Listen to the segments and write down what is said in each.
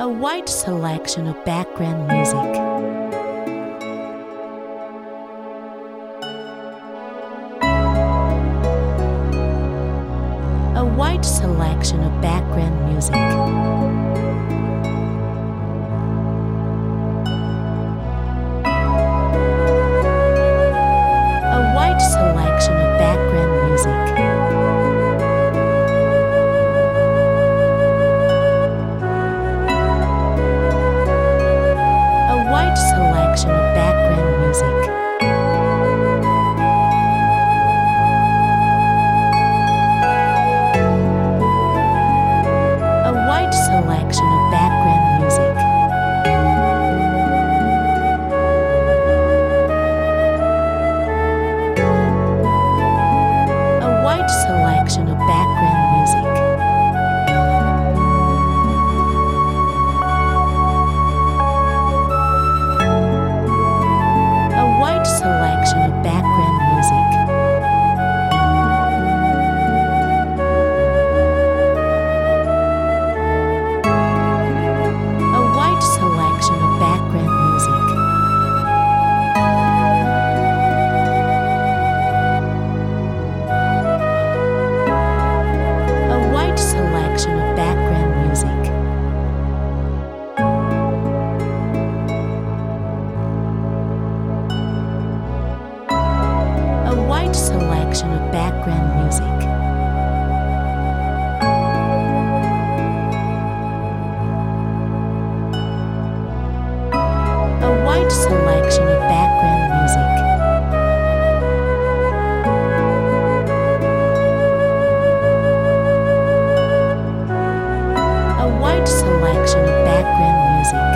A wide selection of background music. A wide selection of background music. A wide selection of background music. A wide selection of background music. A wide selection of background music. A wide selection of background music. A wide selection of background music. A wide selection of background music. A wide selection of background music. A wide selection of background music. A wide selection of background music. A wide selection of background music.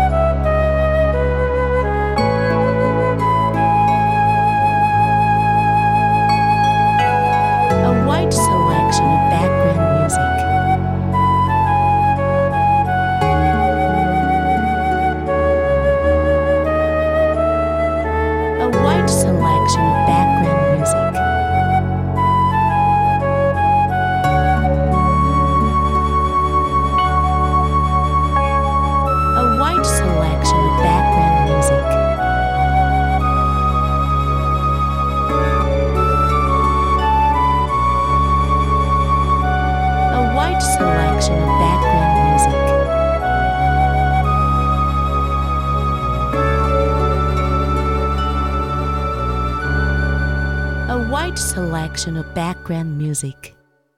A wide selection of background music. A wide selection of background music. A wide selection of background music. A wide selection of background music. A wide selection of background music.